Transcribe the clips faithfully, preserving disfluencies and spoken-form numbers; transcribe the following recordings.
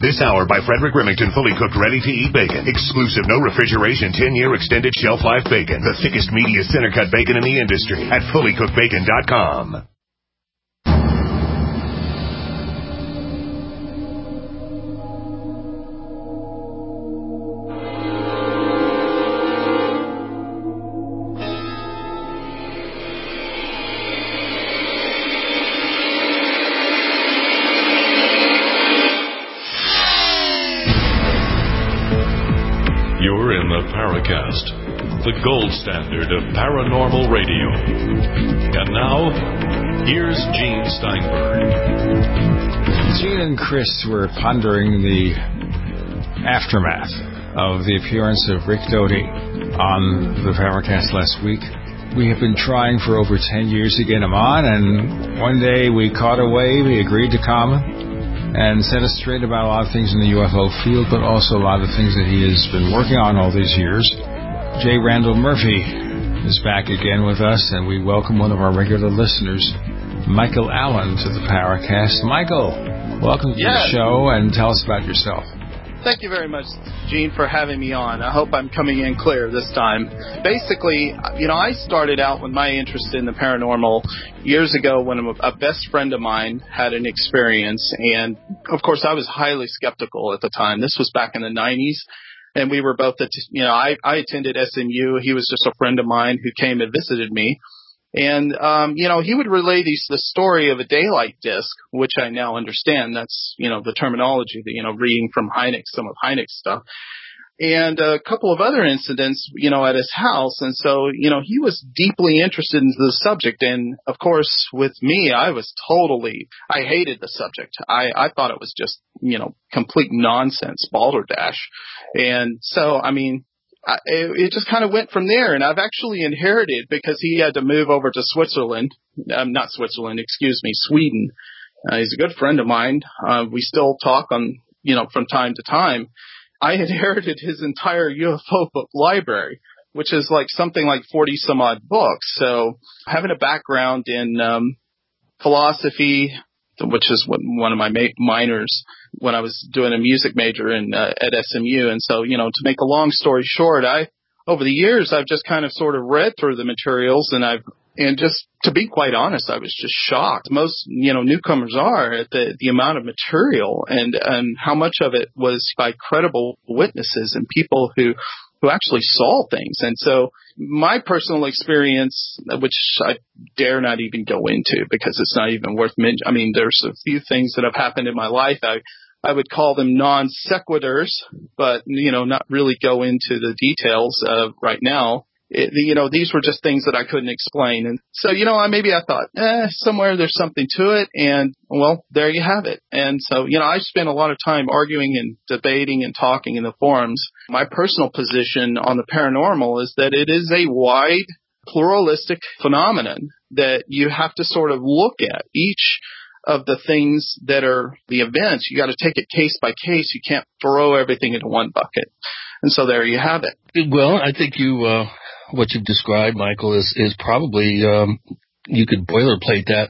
This hour by Frederick Remington, fully cooked, ready-to-eat bacon. Exclusive, no refrigeration, ten-year extended shelf life bacon. The thickest, meatiest, center-cut bacon in the industry at fully cooked bacon dot com. Paracast, the gold standard of paranormal radio. And now, here's Gene Steinberg. Gene and Chris were pondering the aftermath of the appearance of Rick Doty on the Paracast last week. We have been trying for over ten years to get him on, and one day we caught a wave. He agreed to come and set us straight about a lot of things in the U F O field, but also a lot of things that he has been working on all these years. J. Randall Murphy is back again with us, and we welcome one of our regular listeners, Michael Allen, to the Paracast. Michael, welcome to yes. the show, and tell us about yourself. Thank you very much, Gene, for having me on. I hope I'm coming in clear this time. Basically, you know, I started out with my interest in the paranormal years ago when a best friend of mine had an experience. And, of course, I was highly skeptical at the time. This was back in the nineties. And we were both, at, you know, I, I attended S M U. He was just a friend of mine who came and visited me. And, um, you know, he would relay these, the story of a daylight disc, which I now understand. That's, you know, the terminology, that, you know, reading from Hynek, some of Hynek's stuff. And a couple of other incidents, you know, at his house. And so, you know, he was deeply interested in the subject. And, of course, with me, I was totally, I hated the subject. I, I thought it was just, you know, complete nonsense, balderdash. And so, I mean, I, it, it just kind of went from there. And I've actually inherited, because he had to move over to Switzerland, um, not Switzerland, excuse me, Sweden. Uh, he's a good friend of mine. Uh, we still talk on, you know, from time to time. I inherited his entire U F O book library, which is like something like forty some odd books. So having a background in um, philosophy, which is what, one of my ma- minors when I was doing a music major in uh, at S M U. And so, you know, to make a long story short, I over the years I've just kind of sort of read through the materials, and I've and just to be quite honest, I was just shocked. Most, you know, newcomers are at the, the amount of material and, and how much of it was by credible witnesses and people who, who actually saw things. And so my personal experience, which I dare not even go into because it's not even worth mentioning. I mean, there's a few things that have happened in my life. I, I would call them non sequiturs, but, you know, not really go into the details uh, right now. It, you know, these were just things that I couldn't explain. And so, you know, I maybe I thought, eh, somewhere there's something to it. And, well, there you have it. And so, you know, I spent a lot of time arguing and debating and talking in the forums. My personal position on the paranormal is that it is a wide, pluralistic phenomenon that you have to sort of look at. Each of the things that are the events, you got to take it case by case. You can't throw everything into one bucket. And so there you have it. Well, I think you, uh, what you've described, Michael, is, is probably, um, you could boilerplate that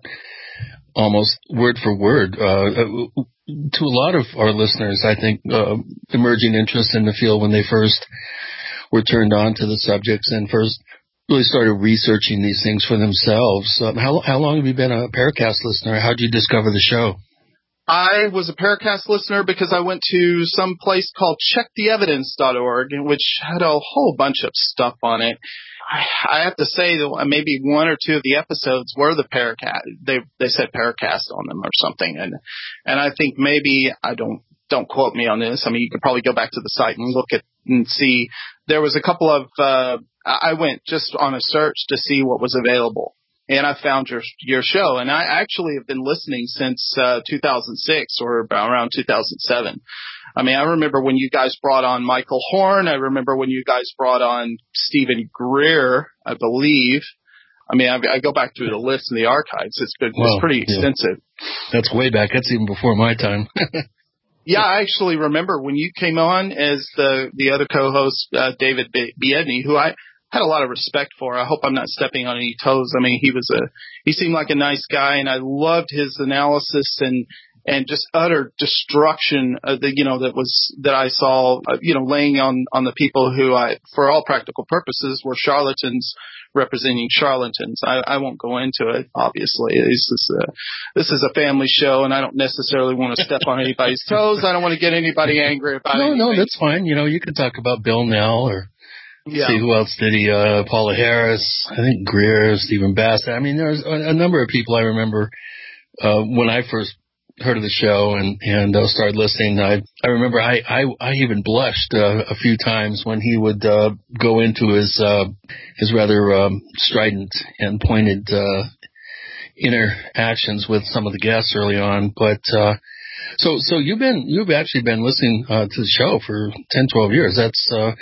almost word for word. Uh, to a lot of our listeners, I think, uh, emerging interest in the field when they first were turned on to the subjects and first really started researching these things for themselves. Um, how, how long have you been a Paracast listener? How did you discover the show? I was a Paracast listener because I went to some place called check the evidence dot org, which had a whole bunch of stuff on it. I, I have to say that maybe one or two of the episodes were the Paracast. They they said Paracast on them or something, and and I think maybe I don't don't quote me on this. I mean, you could probably go back to the site and look at and see. There was a couple of uh, I went just on a search to see what was available. And I found your your show, and I actually have been listening since uh, two thousand six or about around two thousand seven. I mean, I remember when you guys brought on Michael Horn. I remember when you guys brought on Stephen Greer, I believe. I mean, I, I go back through the list in the archives. It's been well, it's pretty extensive. Yeah. That's way back. That's even before my time. Yeah, I actually remember when you came on as the the other co-host, uh, David Biedny, who I had a lot of respect for. I hope I'm not stepping on any toes. I mean, he was a, he seemed like a nice guy, and I loved his analysis and, and just utter destruction, uh, the, you know, that was, that I saw, uh, you know, laying on, on the people who I, for all practical purposes, were charlatans representing charlatans. I, I won't go into it, obviously. This is a, this is a family show, and I don't necessarily want to step on anybody's toes. I don't want to get anybody angry about it. No, anything. No, that's fine. You know, you could talk about Bill Nell or yeah. see who else did he, uh, Paula Harris, I think Greer, Stephen Bassett. I mean, there's a, a number of people I remember, uh, when I first heard of the show and, and uh, started listening. I, I remember I, I, I even blushed uh, a few times when he would uh, go into his, uh, his rather um, strident and pointed uh, interactions with some of the guests early on. But uh, so, so you've been, you've actually been listening uh, to the show for ten, twelve years. That's, uh,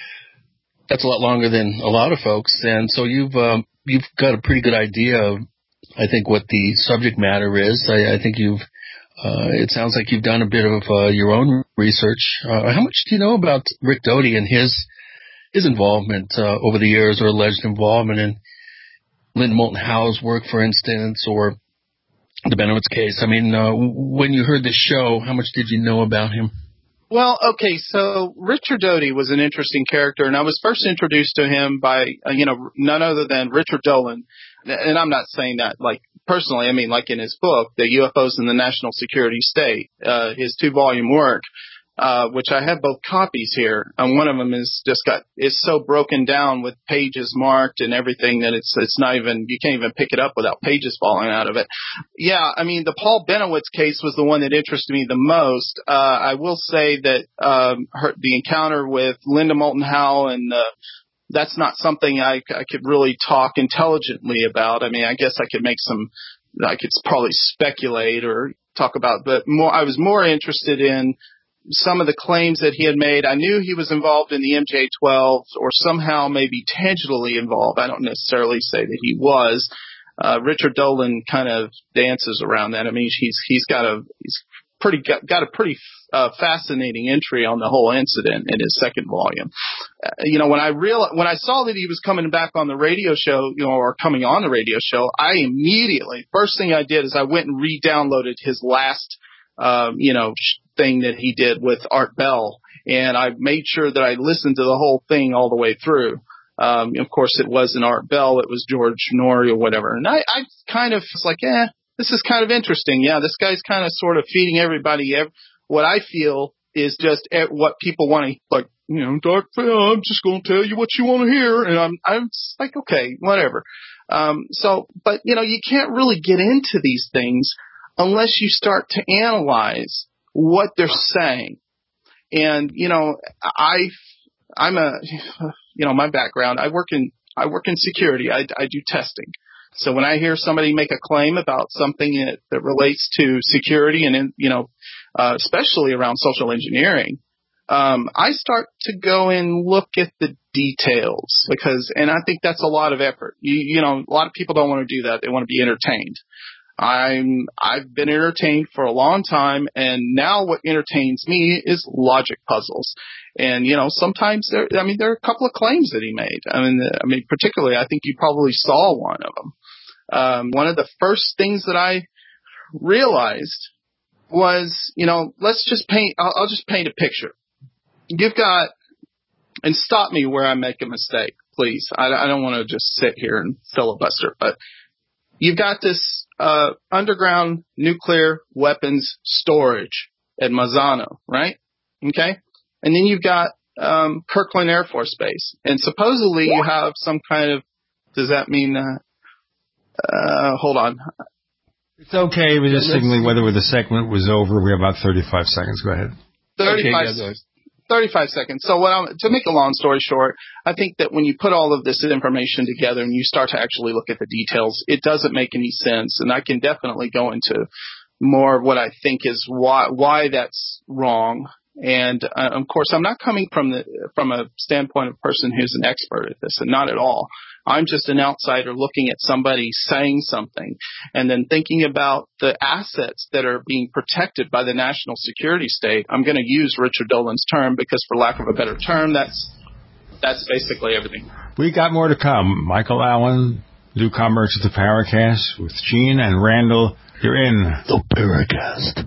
that's a lot longer than a lot of folks. And so you've, um, you've got a pretty good idea of, I think, what the subject matter is. I, I think you've, Uh, it sounds like you've done a bit of uh, your own research. Uh, how much do you know about Rick Doty and his his involvement uh, over the years, or alleged involvement in Linda Moulton Howe's work, for instance, or the Benowitz case? I mean, uh, when you heard this show, how much did you know about him? Well, okay, so Richard Doty was an interesting character, and I was first introduced to him by, uh, you know, none other than Richard Dolan. And I'm not saying that, like, personally. I mean, like in his book, The U F Os in the National Security State, uh, his two-volume work, uh, which I have both copies here. And one of them is just got, is so broken down with pages marked and everything that it's, it's not even, you can't even pick it up without pages falling out of it. Yeah, I mean, the Paul Benowitz case was the one that interested me the most. Uh, I will say that, um, her, the encounter with Linda Moulton Howe and, uh, that's not something I, I could really talk intelligently about. I mean, I guess I could make some, I could probably speculate or talk about, but more, I was more interested in some of the claims that he had made. I knew he was involved in the M J twelve, or somehow maybe tangibly involved. I don't necessarily say that he was. Uh, Richard Dolan kind of dances around that. I mean, he's, he's got a, he's pretty, got, got a pretty uh, fascinating entry on the whole incident in his second volume. Uh, you know, when I real, when I saw that he was coming back on the radio show, you know, or coming on the radio show, I immediately, first thing I did is I went and re-downloaded his last, um, you know, thing that he did with Art Bell. And I made sure that I listened to the whole thing all the way through. Um, of course, it wasn't Art Bell. It was George Norrie or whatever. And I, I kind of was like, eh, this is kind of interesting. Yeah, this guy's kind of sort of feeding everybody ev- what I feel is just what people want to, like, you know, Doc, I'm just going to tell you what you want to hear. And I'm, I'm like, okay, whatever. Um, so, but, you know, you can't really get into these things unless you start to analyze what they're saying. And, you know, I, I'm a, you know, my background, I work in, I work in security. I, I do testing. So when I hear somebody make a claim about something that, that relates to security and, you know, uh, especially around social engineering, um, I start to go and look at the details because, and I think that's a lot of effort. You, you know, a lot of people don't want to do that. They want to be entertained. I'm, I've been entertained for a long time, and now what entertains me is logic puzzles. And, you know, sometimes there, I mean, there are a couple of claims that he made. I mean, I mean, particularly, I think you probably saw one of them. Um, one of the first things that I realized was, you know, let's just paint, I'll, I'll just paint a picture. You've got, and stop me where I make a mistake, please. I, I don't want to just sit here and filibuster, but you've got this uh, underground nuclear weapons storage at Mazzano, right? Okay. And then you've got um, Kirkland Air Force Base. And supposedly you have some kind of, does that mean, uh, uh, hold on. It's okay. We're just signaling whether the segment was over. We have about thirty-five seconds. Go ahead. thirty-five okay, yeah, thirty-five seconds. So what I'm, to make a long story short, I think that when you put all of this information together and you start to actually look at the details, it doesn't make any sense. And I can definitely go into more of what I think is why, why that's wrong. And uh, of course, I'm not coming from the, from a standpoint of a person who's an expert at this, and not at all. I'm just an outsider looking at somebody saying something and then thinking about the assets that are being protected by the national security state. I'm going to use Richard Dolan's term because, for lack of a better term, that's that's basically everything. We got more to come. Michael Allen, newcomer to the Paracast with Gene and Randall You're in the Paracast.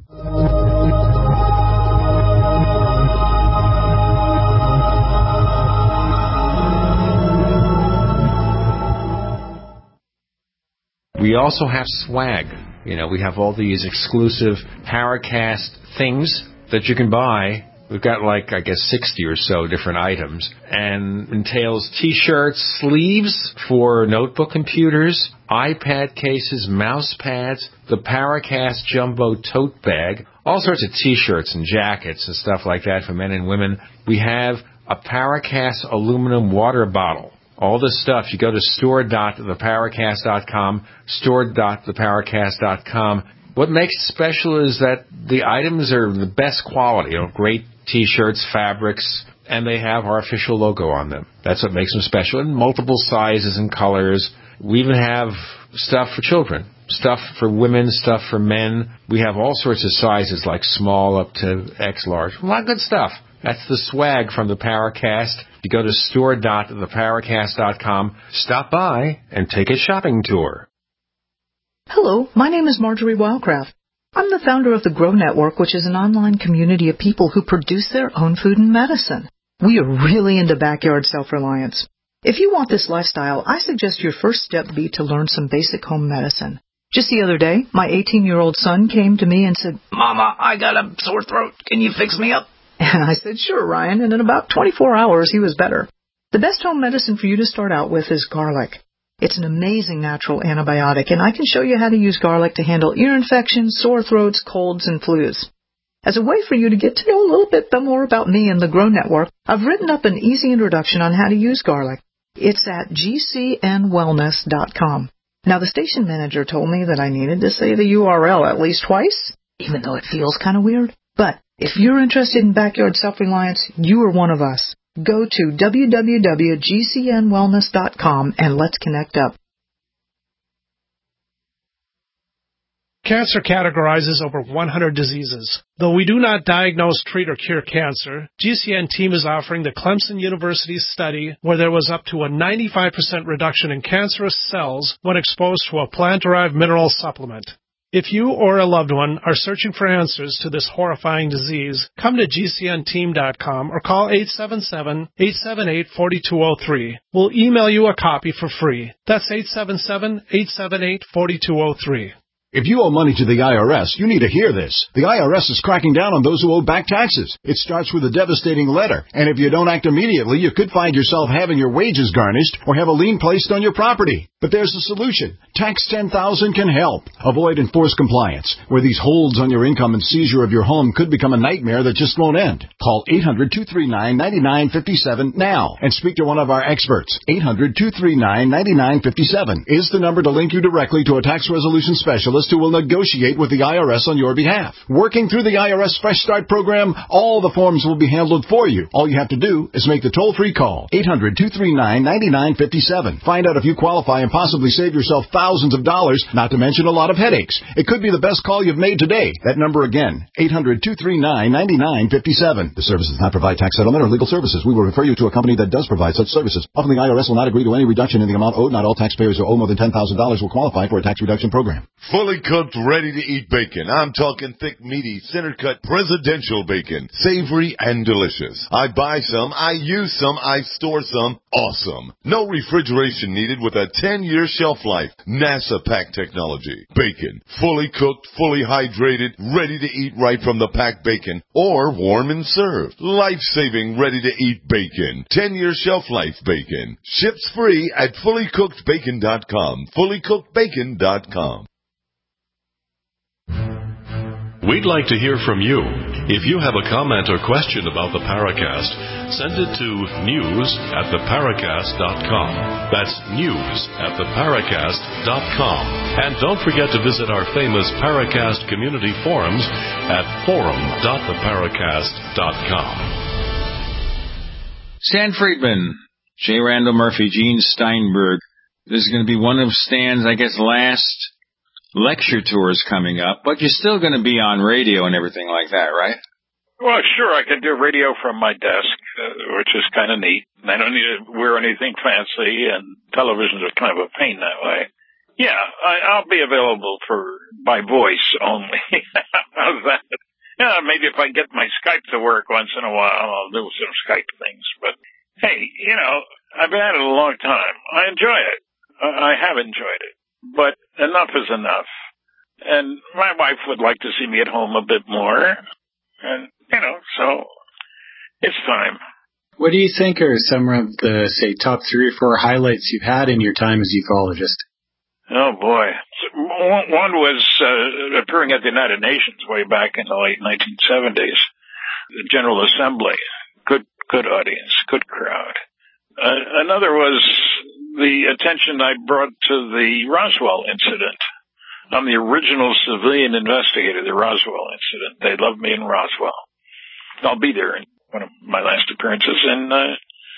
We also have swag. You know, we have all these exclusive Paracast things that you can buy. We've got like, I guess, sixty or so different items, and entails T-shirts, sleeves for notebook computers, iPad cases, mouse pads, the Paracast Jumbo tote bag, all sorts of T-shirts and jackets and stuff like that for men and women. We have a Paracast aluminum water bottle. All this stuff, you go to store dot the paracast dot com, store dot the paracast dot com. What makes it special is that the items are the best quality, you know, great T-shirts, fabrics, and they have our official logo on them. That's what makes them special, in multiple sizes and colors. We even have stuff for children, stuff for women, stuff for men. We have all sorts of sizes, like small up to X large. A lot of good stuff. That's the swag from the Paracast. You go to store dot the paracast dot com, stop by, and take a shopping tour. Hello, my name is Marjorie Wildcraft. I'm the founder of the Grow Network, which is an online community of people who produce their own food and medicine. We are really into backyard self-reliance. If you want this lifestyle, I suggest your first step be to learn some basic home medicine. Just the other day, my eighteen-year-old son came to me and said, "Mama, I got a sore throat. Can you fix me up?" And I said, "Sure, Ryan," and in about twenty-four hours, he was better. The best home medicine for you to start out with is garlic. It's an amazing natural antibiotic, and I can show you how to use garlic to handle ear infections, sore throats, colds, and flus. As a way for you to get to know a little bit more about me and the Grow Network, I've written up an easy introduction on how to use garlic. It's at g c n wellness dot com. Now, the station manager told me that I needed to say the U R L at least twice, even though it feels kind of weird. But if you're interested in backyard self-reliance, you are one of us. Go to w w w dot g c n wellness dot com and let's connect up. Cancer categorizes over one hundred diseases. Though we do not diagnose, treat, or cure cancer, G C N team is offering the Clemson University study where there was up to a ninety-five percent reduction in cancerous cells when exposed to a plant-derived mineral supplement. If you or a loved one are searching for answers to this horrifying disease, come to g c n team dot com or call eight seven seven, eight seven eight, four two zero three. We'll email you a copy for free. That's eight seven seven, eight seven eight, four two zero three. If you owe money to the I R S, you need to hear this. The I R S is cracking down on those who owe back taxes. It starts with a devastating letter, and if you don't act immediately, you could find yourself having your wages garnished or have a lien placed on your property. But there's a solution. Tax ten thousand can help. Avoid enforced compliance, where these holds on your income and seizure of your home could become a nightmare that just won't end. Call eight hundred, two three nine, nine nine five seven now and speak to one of our experts. eight hundred, two three nine, nine nine five seven is the number to link you directly to a tax resolution specialist who will negotiate with the I R S on your behalf. Working through the I R S Fresh Start program, all the forms will be handled for you. All you have to do is make the toll-free call. eight hundred, two three nine, nine nine five seven. Find out if you qualify and possibly save yourself thousands of dollars, not to mention a lot of headaches. It could be the best call you've made today. That number again, eight hundred, two three nine, nine nine five seven. The service does not provide tax settlement or legal services. We will refer you to a company that does provide such services. Often the I R S will not agree to any reduction in the amount owed. Not all taxpayers who owe more than ten thousand dollars will qualify for a tax reduction program. Fully cooked, ready-to-eat bacon. I'm talking thick, meaty, center-cut, presidential bacon. Savory and delicious. I buy some, I use some, I store some. Awesome. No refrigeration needed with a ten-year shelf life. NASA pack technology. Bacon. Fully cooked, fully hydrated, ready to eat right from the packed bacon. Or warm and served. Life-saving, ready-to-eat bacon. ten-year shelf life bacon. Ships free at fully cooked bacon dot com. fully cooked bacon dot com. We'd like to hear from you. If you have a comment or question about the Paracast, send it to news at the paracast dot com. That's news at the paracast dot com. And don't forget to visit our famous Paracast community forums at forum dot the paracast dot com. Stan Friedman, J. Randall Murphy, Gene Steinberg. This is going to be one of Stan's, I guess, last lecture tours coming up, but you're still going to be on radio and everything like that, right? Well, sure, I can do radio from my desk, uh, which is kind of neat. I don't need to wear anything fancy, and televisions are kind of a pain that way. Yeah, I, I'll be available for by voice only. How's that? Yeah, maybe if I get my Skype to work once in a while, I'll do some Skype things. But, hey, you know, I've been at it a long time. I enjoy it. I have enjoyed it. But enough is enough. And my wife would like to see me at home a bit more. And, you know, so it's time. What do you think are some of the, say, top three or four highlights you've had in your time as ufologist? Oh, boy. One was uh, appearing at the United Nations way back in the late nineteen seventies. The General Assembly. Good good audience, good crowd. Uh, another was the attention I brought to the Roswell incident. I'm the original civilian investigator of the Roswell incident. They love me in Roswell. I'll be there in one of my last appearances in uh,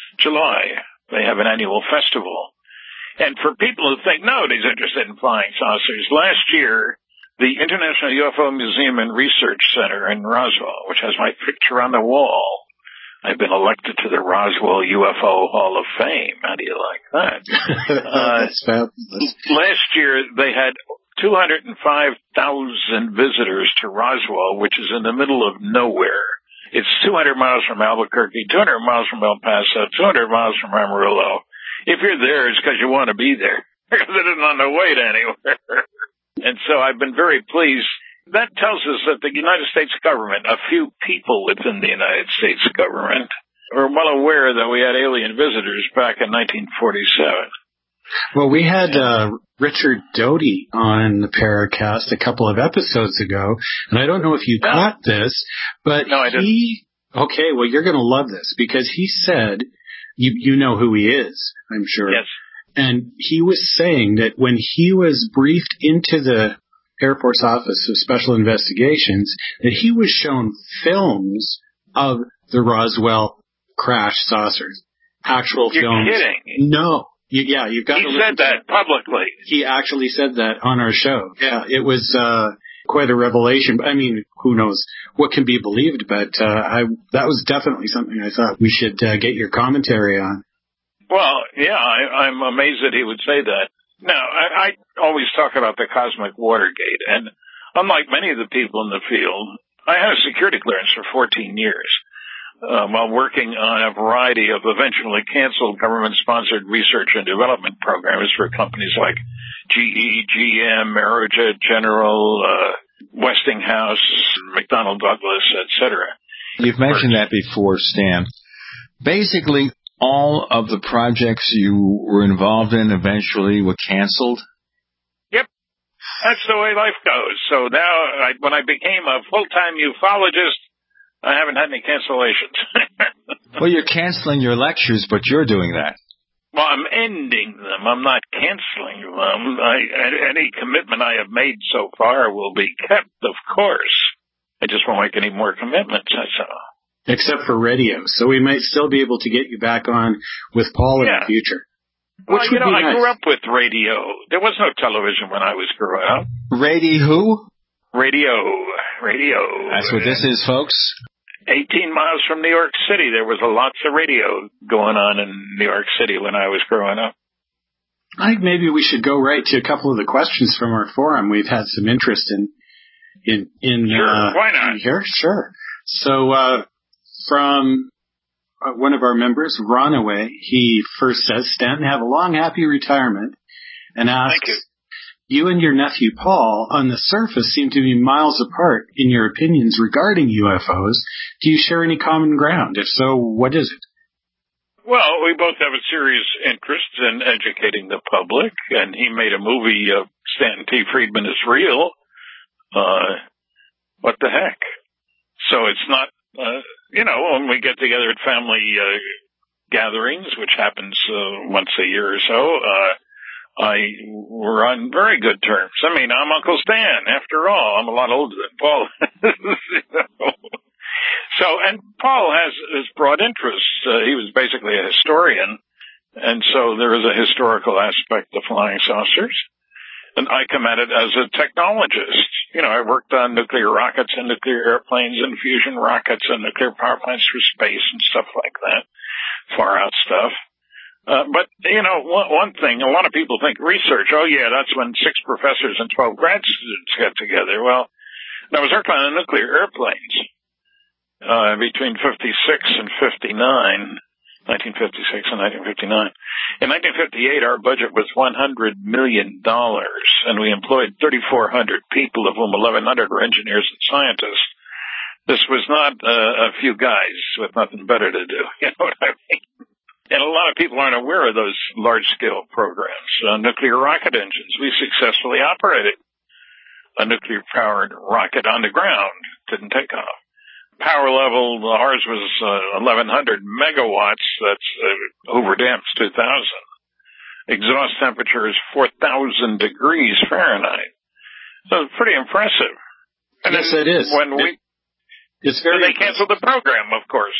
July. They have an annual festival. And for people who think nobody's interested in flying saucers, last year, the International U F O Museum and Research Center in Roswell, which has my picture on the wall, I've been elected to the Roswell U F O Hall of Fame. How do you like that? uh, That's fabulous. Last year, they had two hundred five thousand visitors to Roswell, which is in the middle of nowhere. It's two hundred miles from Albuquerque, two hundred miles from El Paso, two hundred miles from Amarillo. If you're there, it's because you want to be there, because it isn't on the way to anywhere. And so I've been very pleased. That tells us that the United States government, a few people within the United States government, are well aware that we had alien visitors back in nineteen forty-seven. Well, we had uh, Richard Doty on the Paracast a couple of episodes ago, and I don't know if you no. caught this, but no, I he... didn't. Okay, well, you're going to love this, because he said... You you know who he is, I'm sure. Yes. And he was saying that when he was briefed into the Air Force Office of Special Investigations, that he was shown films of the Roswell crash saucers. Actual You're films. You're kidding. No. You, yeah, you've got he to He said that to publicly. He actually said that on our show. Yeah, it was... Uh, quite a revelation. I mean, who knows what can be believed, but uh, I that was definitely something I thought we should uh, get your commentary on. Well, yeah, I, I'm amazed that he would say that. Now, I, I always talk about the cosmic Watergate, and unlike many of the people in the field, I had a security clearance for fourteen years uh, while working on a variety of eventually canceled government-sponsored research and development programs for companies like G E, G M, Aerojet, General, uh, Westinghouse, McDonnell Douglas, et cetera. You've mentioned that before, Stan. Basically, all of the projects you were involved in eventually were canceled? Yep. That's the way life goes. So now, I, when I became a full-time ufologist, I haven't had any cancellations. Well, you're canceling your lectures, but you're doing that. Well, I'm ending them. I'm not canceling them. I, any commitment I have made so far will be kept, of course. I just won't make any more commitments, that's all. Except for radio. So we might still be able to get you back on with Paul yeah. in the future. Well, Which you know, I nice. grew up with radio. There was no television when I was growing up. Radio who? Radio. Radio. That's what this is, folks. eighteen miles from New York City, there was a lots of radio going on in New York City when I was growing up. I think maybe we should go right to a couple of the questions from our forum. We've had some interest in in in sure, uh, why not? Here, sure. So uh, from uh, one of our members, Ronaway, he first says, "Stanton, have a long, happy retirement," and asks. Thank you. You and your nephew Paul, on the surface, seem to be miles apart in your opinions regarding U F Os. Do you share any common ground? If so, what is it? Well, we both have a serious interest in educating the public, and he made a movie of Stanton T. Friedman is Real. Uh, what the heck? So it's not, uh, you know, when we get together at family uh, gatherings, which happens uh, once a year or so, uh, I we're on very good terms. I mean, I'm Uncle Stan. After all, I'm a lot older than Paul. You know? So, and Paul has his broad interests. Uh, he was basically a historian, and so there is a historical aspect to flying saucers. And I come at it as a technologist. You know, I worked on nuclear rockets and nuclear airplanes and fusion rockets and nuclear power plants for space and stuff like that, far out stuff. Uh, but, you know, one, one thing, a lot of people think research, oh, yeah, that's when six professors and twelve grad students get together. Well, that was working on nuclear airplanes uh, between fifty-six and fifty-nine, nineteen fifty-six and nineteen fifty-nine. In nineteen fifty-eight, our budget was one hundred million dollars, and we employed thirty-four hundred people, of whom eleven hundred were engineers and scientists. This was not uh, a few guys with nothing better to do, you know what I mean? And a lot of people aren't aware of those large-scale programs. Uh, nuclear rocket engines, we successfully operated a nuclear-powered rocket on the ground. Didn't take off. Power level, ours was uh, eleven hundred megawatts. That's uh, Hoover Dam's two thousand. Exhaust temperature is four thousand degrees Fahrenheit. So it's pretty impressive. And yes, it is. When we, it, it's very. They canceled the program, of course.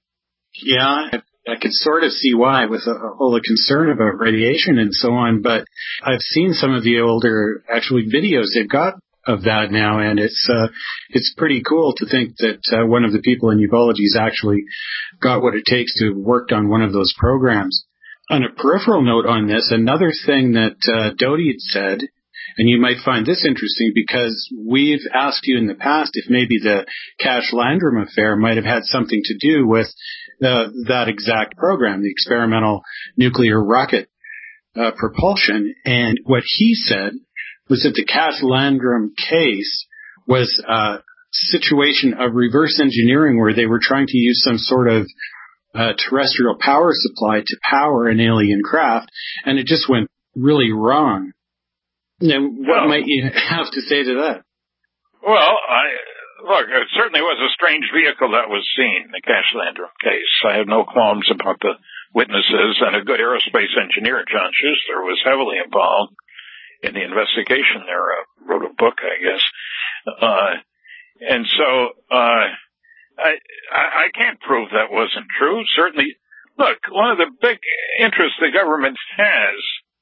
Yeah. I could sort of see why, with all the concern about radiation and so on, but I've seen some of the older, actually, videos they've got of that now, and it's uh, it's pretty cool to think that uh, one of the people in Uvology's actually got what it takes to have worked on one of those programs. On a peripheral note on this, another thing that uh, Doty had said, and you might find this interesting because we've asked you in the past if maybe the Cash Landrum affair might have had something to do with Uh, that exact program, the experimental nuclear rocket uh, propulsion. And what he said was that the Cash Landrum case was a situation of reverse engineering where they were trying to use some sort of uh, terrestrial power supply to power an alien craft, and it just went really wrong. Now, what well, might you have to say to that? Well, I... Look, it certainly was a strange vehicle that was seen, the Cash Landrum case. I have no qualms about the witnesses, and a good aerospace engineer, John Schuster, was heavily involved in the investigation there. Uh, wrote a book, I guess. Uh, and so, uh, I, I can't prove that wasn't true. Certainly, look, one of the big interests the government has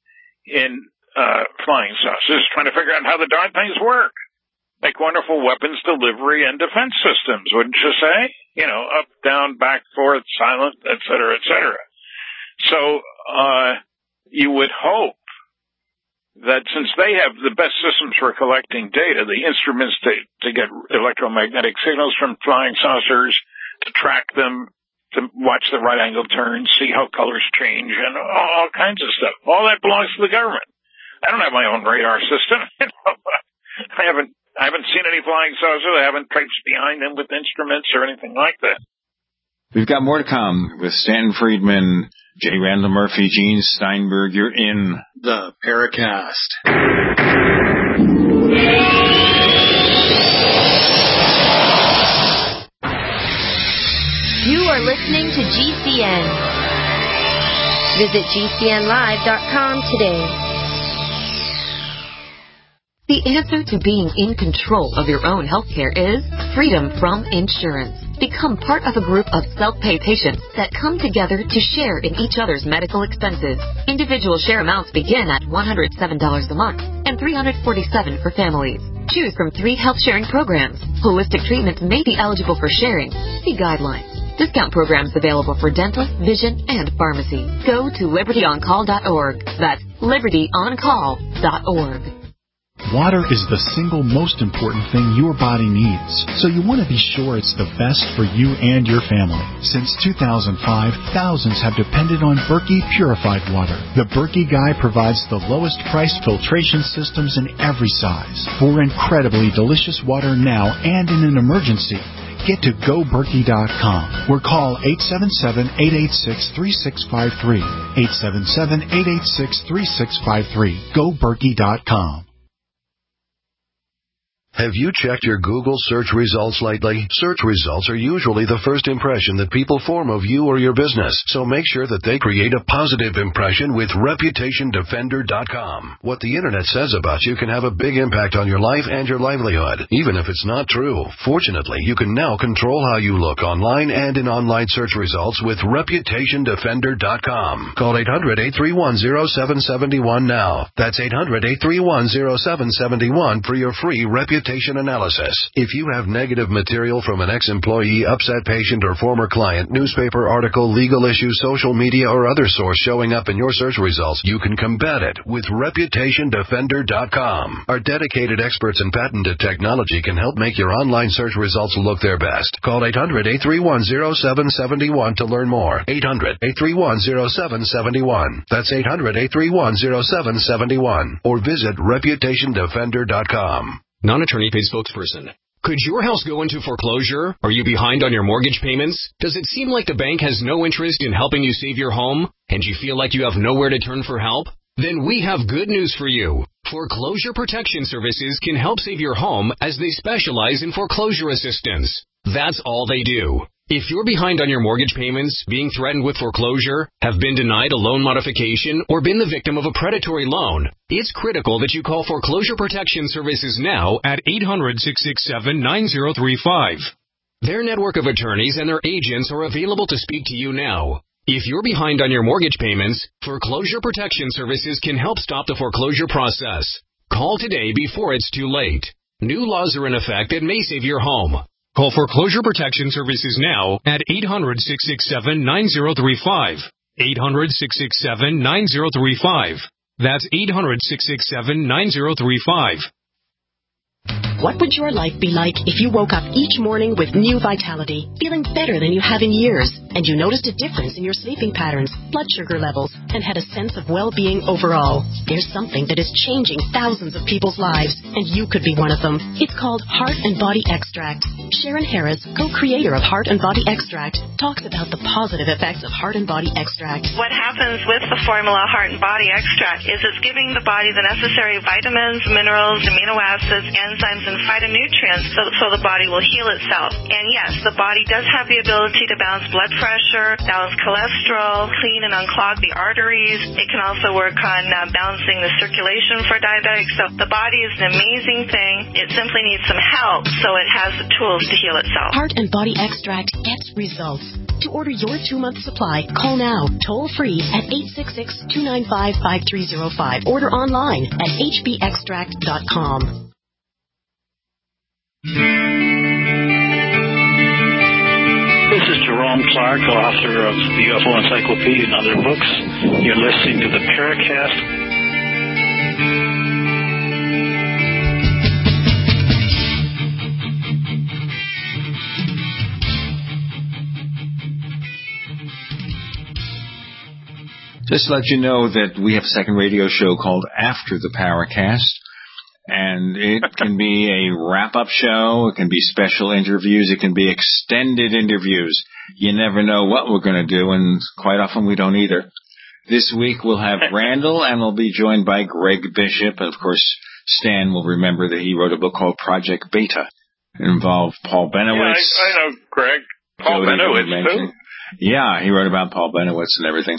in uh, flying saucers is trying to figure out how the darn things work. Make wonderful weapons delivery and defense systems, wouldn't you say? You know, up, down, back, forth, silent, et cetera, et cetera. So, uh, you would hope that since they have the best systems for collecting data, the instruments to, to get electromagnetic signals from flying saucers, to track them, to watch the right angle turn, see how colors change, and all, all kinds of stuff. All that belongs to the government. I don't have my own radar system. I haven't I haven't seen any flying saucers. I haven't traipsed behind them with instruments or anything like that. We've got more to come with Stanton Friedman, J. Randall Murphy, Gene Steinberg. You're in the Paracast. You are listening to G C N. Visit G C N live dot com today. The answer to being in control of your own healthcare is freedom from insurance. Become part of a group of self-pay patients that come together to share in each other's medical expenses. Individual share amounts begin at one hundred seven dollars a month and three hundred forty-seven dollars for families. Choose from three health sharing programs. Holistic treatments may be eligible for sharing. See guidelines. Discount programs available for dental, vision, and pharmacy. Go to liberty on call dot org. That's liberty on call dot org. Water is the single most important thing your body needs, so you want to be sure it's the best for you and your family. Since two thousand five, thousands have depended on Berkey purified water. The Berkey Guy provides the lowest priced filtration systems in every size. For incredibly delicious water now and in an emergency, get to go berkey dot com or call eight seven seven, eight eight six, three six five three. eight seven seven, eight eight six, three six five three. go berkey dot com. Have you checked your Google search results lately? Search results are usually the first impression that people form of you or your business, so make sure that they create a positive impression with reputation defender dot com. What the Internet says about you can have a big impact on your life and your livelihood, even if it's not true. Fortunately, you can now control how you look online and in online search results with reputation defender dot com. Call eight hundred, eight three one, zero seven seven one now. That's eight hundred, eight three one, zero seven seven one for your free reputation reputation analysis. If you have negative material from an ex-employee, upset patient, or former client, newspaper article, legal issue, social media, or other source showing up in your search results, you can combat it with reputation defender dot com. Our dedicated experts in patented technology can help make your online search results look their best. Call eight hundred, eight three one, zero seven seven one to learn more. eight hundred, eight three one, zero seven seven one. That's eight hundred, eight three one, zero seven seven one. Or visit reputation defender dot com. Non-attorney paid spokesperson. Could your house go into foreclosure? Are you behind on your mortgage payments? Does it seem like the bank has no interest in helping you save your home? And you feel like you have nowhere to turn for help? Then we have good news for you. Foreclosure Protection Services can help save your home as they specialize in foreclosure assistance. That's all they do. If you're behind on your mortgage payments, being threatened with foreclosure, have been denied a loan modification, or been the victim of a predatory loan, it's critical that you call Foreclosure Protection Services now at eight hundred, six six seven, nine zero three five. Their network of attorneys and their agents are available to speak to you now. If you're behind on your mortgage payments, Foreclosure Protection Services can help stop the foreclosure process. Call today before it's too late. New laws are in effect that may save your home. Call Foreclosure Protection Services now at eight hundred, six six seven, nine zero three five. eight hundred, six six seven, nine zero three five. That's eight hundred, six six seven, nine zero three five. What would your life be like if you woke up each morning with new vitality, feeling better than you have in years, and you noticed a difference in your sleeping patterns, blood sugar levels, and had a sense of well-being overall? There's something that is changing thousands of people's lives, and you could be one of them. It's called Heart and Body Extract. Sharon Harris, co-creator of Heart and Body Extract, talks about the positive effects of Heart and Body Extract. What happens with the formula Heart and Body Extract is it's giving the body the necessary vitamins, minerals, amino acids, enzymes, and phytonutrients so, so the body will heal itself. And yes, the body does have the ability to balance blood pressure, balance cholesterol, clean and unclog the arteries. It can also work on uh, balancing the circulation for diabetics. So the body is an amazing thing. It simply needs some help so it has the tools to heal itself. Heart and Body Extract gets results. To order your two-month supply, call now, toll-free at eight six six, two nine five, five three zero five. Order online at h b extract dot com. This is Jerome Clark, author of the U F O Encyclopedia and other books. You're listening to the Paracast. Just to let you know that we have a second radio show called After the Paracast. And it can be a wrap-up show. It can be special interviews. It can be extended interviews. You never know what we're going to do, and quite often we don't either. This week we'll have Randall, and we'll be joined by Greg Bishop. And, of course, Stan will remember that he wrote a book called Project Beta. It involved Paul Benowitz. Yeah, I, I know Greg. Paul Jody Benowitz, too. Yeah, he wrote about Paul Benowitz and everything.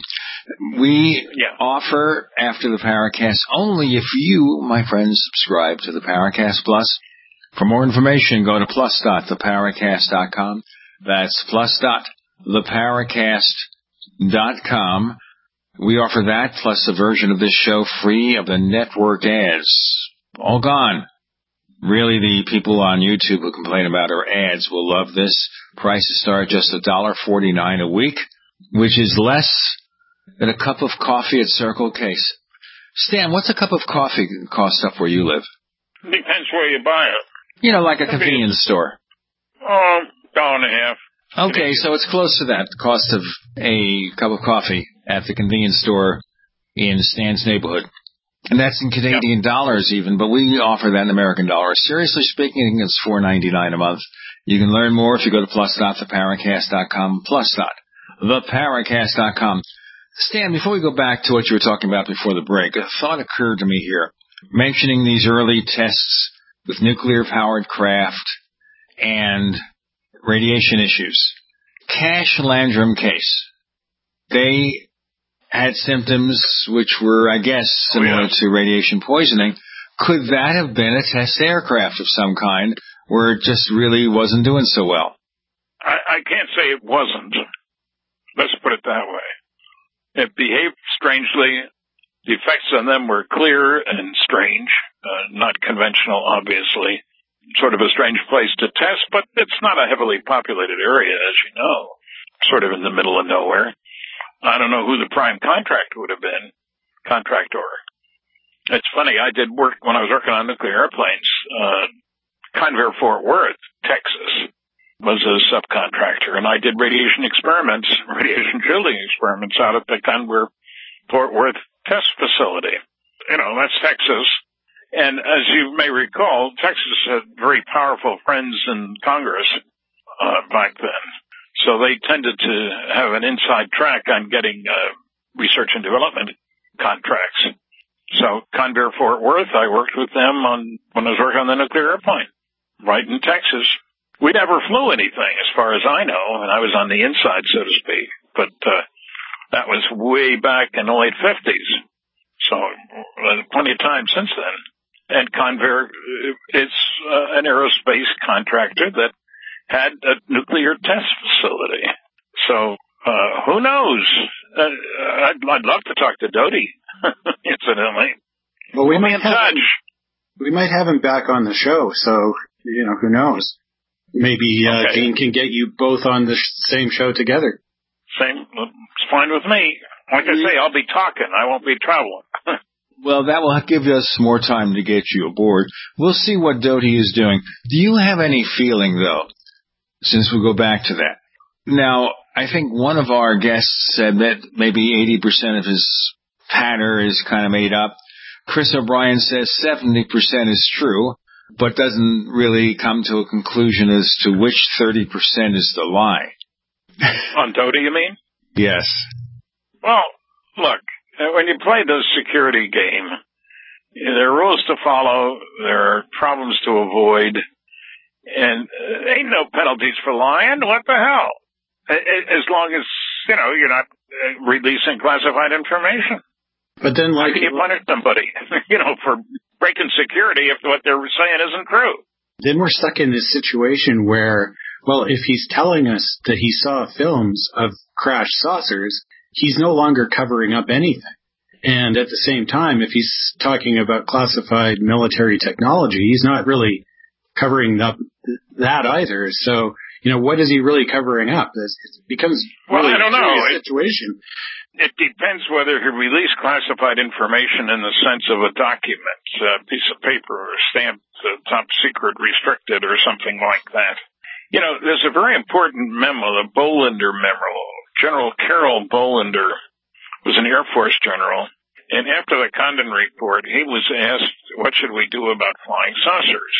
We yeah. offer After the Paracast only if you, my friends, subscribe to the Paracast Plus. For more information, go to plus dot the paracast dot com. That's plus dot the paracast dot com. We offer that plus a version of this show free of the network ads. All gone. Really, the people on YouTube who complain about our ads will love this. Prices start just one dollar forty-nine a week, which is less than a cup of coffee at Circle K. Stan, what's a cup of coffee cost up where you live? Depends where you buy it. You know, like a convenience store. Oh, dollar and a half. Okay, so it's close to that, the cost of a cup of coffee at the convenience store in Stan's neighborhood. And that's in Canadian yep. dollars even, but we offer that in American dollars. Seriously speaking, it's four ninety-nine a month. You can learn more if you go to plus dot the paracast dot com, plus dot the paracast dot com. Stan, before we go back to what you were talking about before the break, a thought occurred to me here. Mentioning these early tests with nuclear-powered craft and radiation issues. Cash Landrum case. They had symptoms which were, I guess, similar oh, yeah. to radiation poisoning. Could that have been a test aircraft of some kind where it just really wasn't doing so well? I, I can't say it wasn't. Let's put it that way. It behaved strangely. The effects on them were clear and strange, uh, not conventional, obviously. sort of a strange place to test, but it's not a heavily populated area, as you know, sort of in the middle of nowhere. I don't know who the prime contract would have been, contractor. It's funny, I did work when I was working on nuclear airplanes. Uh, Convair Fort Worth, Texas, was a subcontractor, and I did radiation experiments, radiation shielding experiments out at the Convair Fort Worth test facility. You know, that's Texas. And as you may recall, Texas had very powerful friends in Congress uh, back then. So they tended to have an inside track on getting uh, research and development contracts. So Convair Fort Worth, I worked with them on when I was working on the nuclear airplane, right in Texas. We never flew anything, as far as I know, and I was on the inside, so to speak. But uh, that was way back in the late fifties. So uh, plenty of time since then. And Convair is uh, an aerospace contractor that had a nuclear test facility. So uh, who knows? Uh, I'd, I'd love to talk to Doty, incidentally. Well, we We'll might be in have touch. him, we might have him back on the show. So you know, who knows? Maybe uh, Okay. Gene can get you both on the sh- same show together. Same, it's fine with me. Like I say, I'll be talking. I won't be traveling. Well, that will give us more time to get you aboard. We'll see what Doty is doing. Do you have any feeling, though, since we go back to that? Now, I think one of our guests said that maybe eighty percent of his patter is kind of made up. Chris O'Brien says seventy percent is true, but doesn't really come to a conclusion as to which thirty percent is the lie. On Doty, you mean? Yes. Well, look, uh, when you play the security game, there are rules to follow, there are problems to avoid, and uh, ain't no penalties for lying. What the hell? As long as, you know, you're not uh, releasing classified information. But then, like, how can you punish somebody, you know, for breaking security if what they're saying isn't true? Then we're stuck in this situation where, well, if he's telling us that he saw films of crashed saucers, he's no longer covering up anything. And at the same time, if he's talking about classified military technology, he's not really covering up that either. So, you know, what is he really covering up? It becomes Well, really I don't a know. curious situation. It depends whether he released classified information in the sense of a document, a piece of paper, or stamped uh, top secret restricted or something like that. You know, there's a very important memo, the Bolander memo. General Carol Bolander was an Air Force general, and after the Condon report, he was asked, what should we do about flying saucers?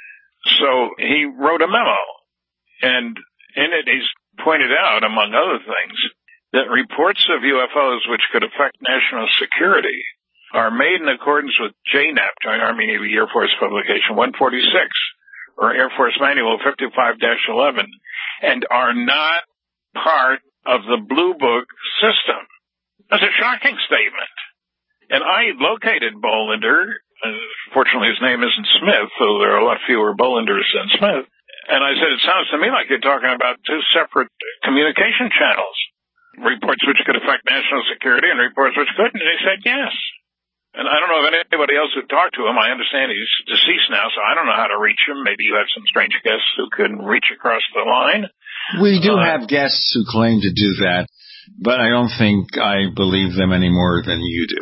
So he wrote a memo, and in it he's pointed out, among other things, that reports of U F Os which could affect national security are made in accordance with J NAP, Joint Army Navy Air Force Publication one forty-six, or Air Force Manual fifty-five dash eleven, and are not part of the Blue Book system. That's a shocking statement. And I located Bolander. Uh, fortunately, his name isn't Smith, so there are a lot fewer Bolanders than Smith. And I said, it sounds to me like you're talking about two separate communication channels. Reports which could affect national security and reports which couldn't. And he said yes. And I don't know if anybody else who talked to him. I understand he's deceased now, so I don't know how to reach him. Maybe you have some strange guests who can reach across the line. We do Uh, have guests who claim to do that, but I don't think I believe them any more than you do.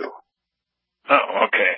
Oh, okay.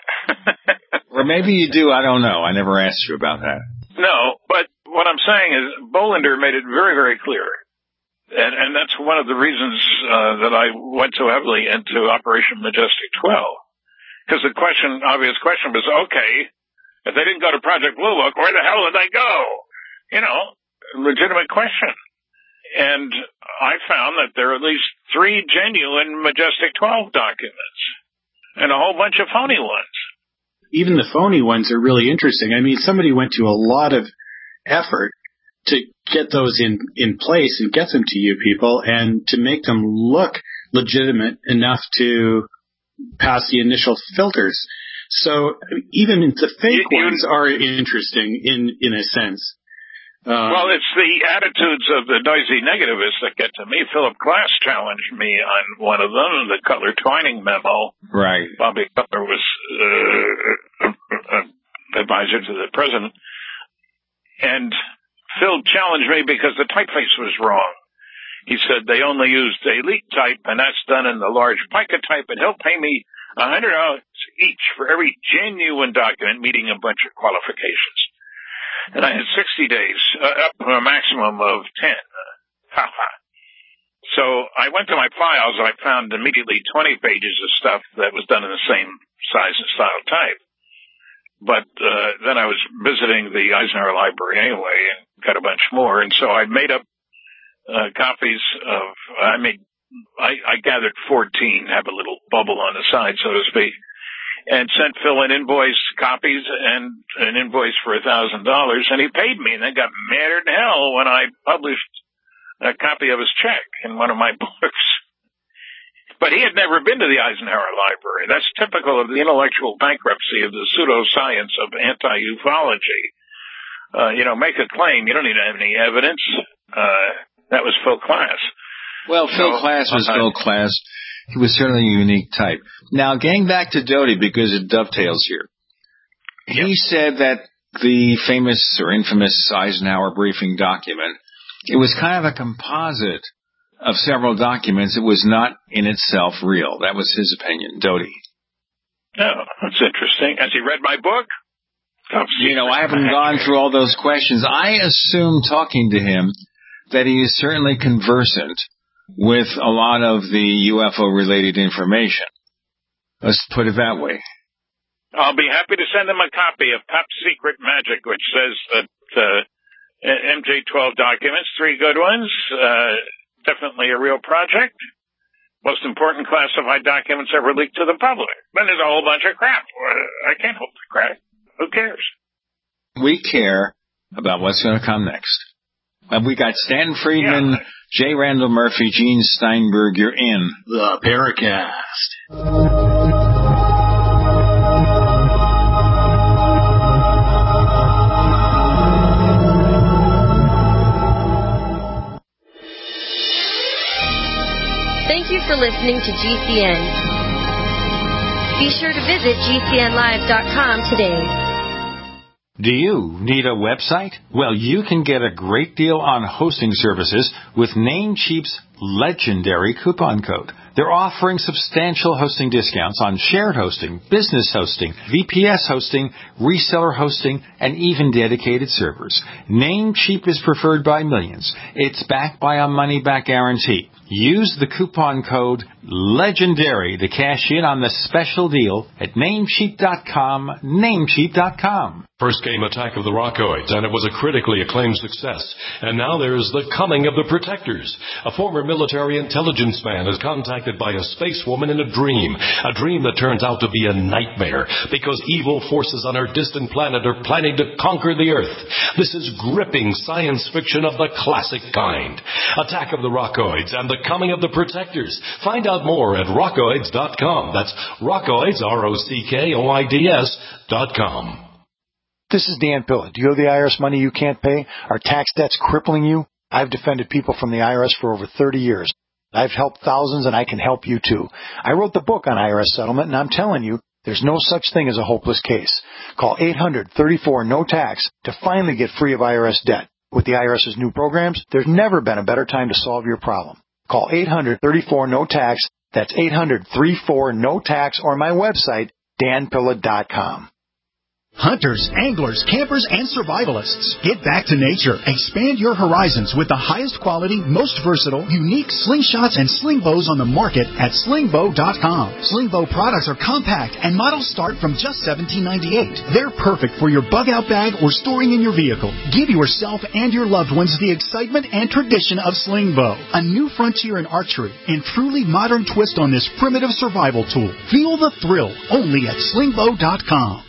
Or maybe you do, I don't know. I never asked you about that. No, but what I'm saying is Bolander made it very, very clear. And, and that's one of the reasons uh, that I went so heavily into Operation Majestic twelve. Because the question, obvious question was, okay, if they didn't go to Project Blue Book, where the hell did they go? You know, legitimate question. And I found that there are at least three genuine Majestic twelve documents and a whole bunch of phony ones. Even the phony ones are really interesting. I mean, somebody went to a lot of effort to get those in, in place and get them to you people and to make them look legitimate enough to pass the initial filters. So even the fake You- you- ones are interesting in, in a sense. Um, Well, it's the attitudes of the noisy negativists that get to me. Philip Glass challenged me on one of them, the Cutler Twining memo. Right. Bobby Cutler was uh, uh, advisor to the president. And Phil challenged me because the typeface was wrong. He said they only used elite type, and that's done in the large pica type, and he'll pay me one hundred dollars each for every genuine document meeting a bunch of qualifications. And I had sixty days, uh, up to a maximum of ten. Ha ha. So I went to my files, and I found immediately twenty pages of stuff that was done in the same size and style type. But uh, then I was visiting the Eisenhower Library anyway and got a bunch more, and so I made up uh, copies of, I made, I, I gathered fourteen, have a little bubble on the side, so to speak, and sent Phil an invoice copies and an invoice for a thousand dollars, and he paid me, and then got madder than hell when I published a copy of his check in one of my books. But he had never been to the Eisenhower Library. That's typical of the intellectual bankruptcy of the pseudoscience of anti-ufology. Uh, you know, make a claim. You don't need to have any evidence. Uh, that was Phil Klass. Well, Phil so, Klass was uh, Phil Klass. He was certainly a unique type. Now, getting back to Doty, because it dovetails here. Yep. He said that the famous or infamous Eisenhower briefing document, it was kind of a composite of several documents. It was not in itself real. That was his opinion, Doty. Oh, that's interesting. Has he read my book? You know, I haven't gone through all those questions. I assume, talking to him, that he is certainly conversant with a lot of the U F O-related information. Let's put it that way. I'll be happy to send him a copy of Top Secret Magic, which says that uh, M J twelve documents, three good ones, uh, definitely a real project. Most important classified documents ever leaked to the public. Then there's a whole bunch of crap. I can't hold the crap. Who cares? We care about what's going to come next. And we got Stan Friedman, yeah. J. Randall Murphy, Gene Steinberg. You're in the Paracast. Thank you for listening to G C N. Be sure to visit G C N live dot com today. Do you need a website? Well, you can get a great deal on hosting services with Namecheap's legendary coupon code. They're offering substantial hosting discounts on shared hosting, business hosting, V P S hosting, reseller hosting, and even dedicated servers. Namecheap is preferred by millions. It's backed by a money-back guarantee. Use the coupon code LEGENDARY to cash in on the special deal at Namecheap dot com, Namecheap dot com. First came Attack of the Rockoids, and it was a critically acclaimed success. And now there's The Coming of the Protectors. A former military intelligence man is contacted by a space woman in a dream. A dream that turns out to be a nightmare, because evil forces on our distant planet are planning to conquer the Earth. This is gripping science fiction of the classic kind. Attack of the Rockoids and The Coming of the Protectors. Find out more at rockoids dot com. That's Rockoids, R O C K O I D S dot com. This is Dan Pilla. Do you owe the I R S money you can't pay? Are tax debts crippling you? I've defended people from the I R S for over thirty years. I've helped thousands, and I can help you too. I wrote the book on I R S settlement, and I'm telling you, there's no such thing as a hopeless case. Call eight hundred, thirty-four, no tax to finally get free of I R S debt. With the IRS's new programs, there's never been a better time to solve your problem. Call eight hundred, thirty-four, no tax. That's eight hundred, thirty-four, no tax, or my website, dan pilla dot com. Hunters, anglers, campers, and survivalists. Get back to nature. Expand your horizons with the highest quality, most versatile, unique slingshots and sling bows on the market at sling bow dot com. Sling bow products are compact and models start from just seventeen ninety-eight. They're perfect for your bug-out bag or storing in your vehicle. Give yourself and your loved ones the excitement and tradition of sling bow. A new frontier in archery and truly modern twist on this primitive survival tool. Feel the thrill only at sling bow dot com.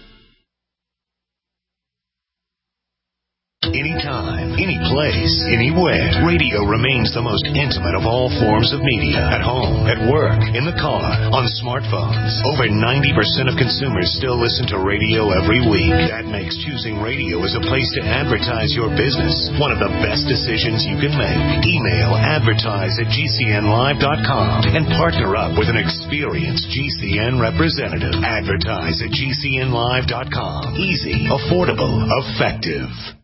Anytime, any place, anywhere. Radio remains the most intimate of all forms of media. At home, at work, in the car, on smartphones. Over ninety percent of consumers still listen to radio every week. That makes choosing radio as a place to advertise your business one of the best decisions you can make. Email advertise at G C N live dot com and partner up with an experienced G C N representative. Advertise at G C N live dot com. Easy, affordable, effective.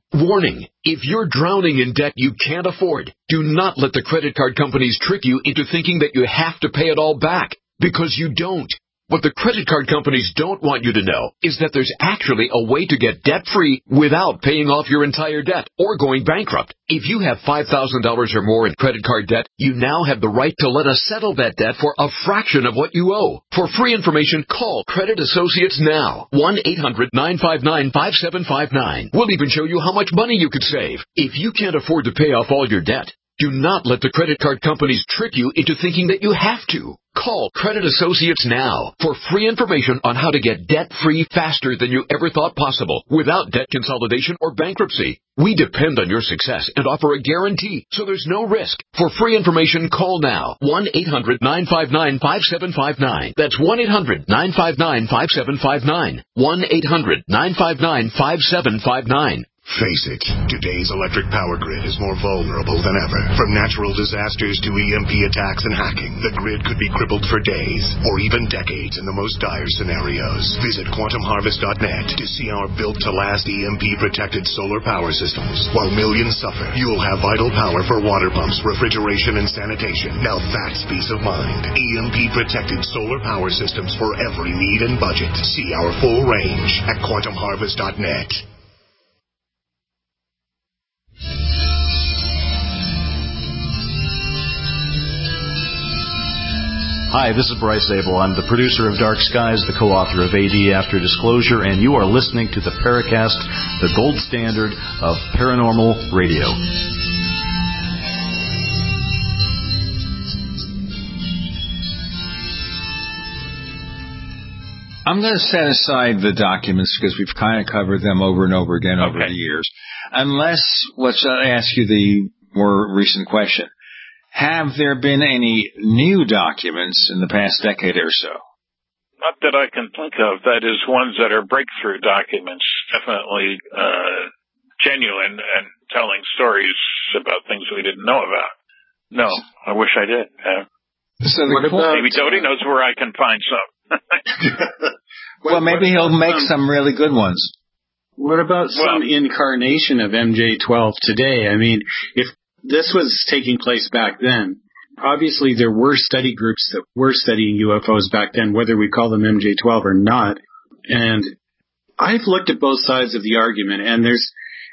Warning, if you're drowning in debt you can't afford, do not let the credit card companies trick you into thinking that you have to pay it all back, because you don't. What the credit card companies don't want you to know is that there's actually a way to get debt-free without paying off your entire debt or going bankrupt. If you have five thousand dollars or more in credit card debt, you now have the right to let us settle that debt for a fraction of what you owe. For free information, call Credit Associates now. one eight hundred nine five nine five seven five nine. We'll even show you how much money you could save. If you can't afford to pay off all your debt, do not let the credit card companies trick you into thinking that you have to. Call Credit Associates now for free information on how to get debt-free faster than you ever thought possible without debt consolidation or bankruptcy. We depend on your success and offer a guarantee, so there's no risk. For free information, call now. one eight hundred nine five nine five seven five nine. That's one eight hundred nine five nine five seven five nine. one eight hundred nine five nine five seven five nine. Face it, today's electric power grid is more vulnerable than ever. From natural disasters to E M P attacks and hacking, the grid could be crippled for days or even decades in the most dire scenarios. Visit quantum harvest dot net to see our built-to-last E M P-protected solar power systems. While millions suffer, you'll have vital power for water pumps, refrigeration, and sanitation. Now that's peace of mind. E M P-protected solar power systems for every need and budget. See our full range at quantum harvest dot net. Hi, this is Bryce Abel. I'm the producer of Dark Skies, the co-author of A D After Disclosure, and you are listening to the Paracast, the gold standard of paranormal radio. I'm going to set aside the documents because we've kind of covered them over and over again over okay. the years. Unless, let's ask you the more recent question. Have there been any new documents in the past decade or so? Not that I can think of. That is, ones that are breakthrough documents, definitely uh, genuine and telling stories about things we didn't know about. No, I wish I did. Uh, so the about, maybe Doty knows where I can find some. Well, maybe he'll make some really good ones. What about some well, incarnation of M J twelve today? I mean, if this was taking place back then, obviously there were study groups that were studying U F Os back then, whether we call them M J twelve or not. And I've looked at both sides of the argument, and there's,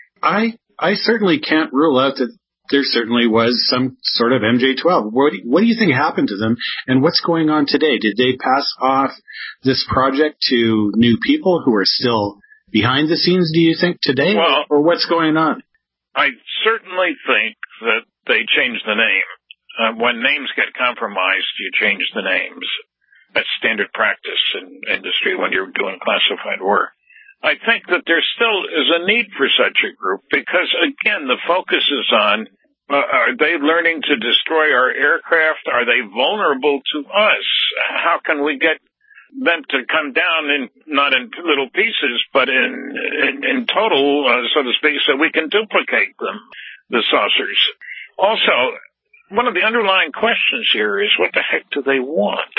I, I certainly can't rule out that there certainly was some sort of M J twelve. What do, what do you think happened to them, and what's going on today? Did they pass off this project to new people who are still behind the scenes, do you think, today? Well, or what's going on? I certainly think that they changed the name. Uh, when names get compromised, you change the names. That's standard practice in industry when you're doing classified work. I think that there still is a need for such a group because, again, the focus is on, uh, are they learning to destroy our aircraft? Are they vulnerable to us? How can we get them to come down in, not in little pieces, but in, in, in total, uh, so to speak, so we can duplicate them, the saucers. Also, one of the underlying questions here is what the heck do they want?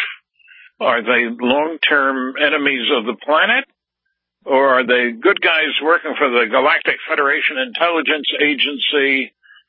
Are they long-term enemies of the planet? Or are they good guys working for the Galactic Federation Intelligence Agency,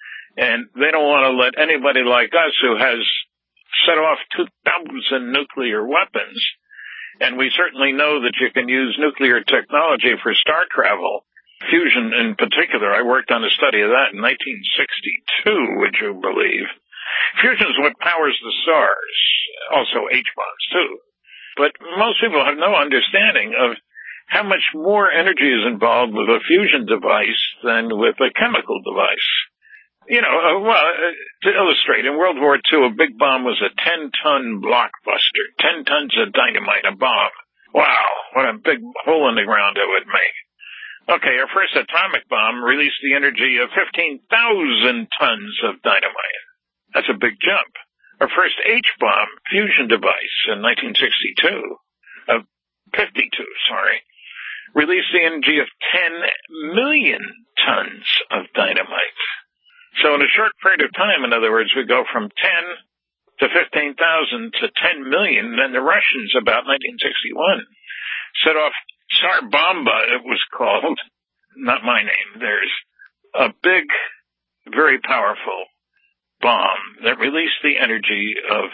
and they don't want to let anybody like us who has set off two thousand nuclear weapons, and we certainly know that you can use nuclear technology for star travel, fusion in particular. I worked on a study of that in nineteen sixty-two, would you believe? Fusion is what powers the stars, also H-bombs too. But most people have no understanding of how much more energy is involved with a fusion device than with a chemical device. You know, uh, well, uh, to illustrate, in World War Two, a big bomb was a ten-ton blockbuster, ten tons of dynamite, a bomb. Wow, what a big hole in the ground it would make. Okay, our first atomic bomb released the energy of fifteen thousand tons of dynamite. That's a big jump. Our first H-bomb fusion device in nineteen sixty-two, uh, fifty-two, sorry, released the energy of ten million tons of dynamite. So in a short period of time, in other words, we go from ten to fifteen thousand to ten million. Then the Russians, about nineteen sixty-one, set off Tsar Bomba, it was called. Not my name, theirs. a big, very powerful bomb that released the energy of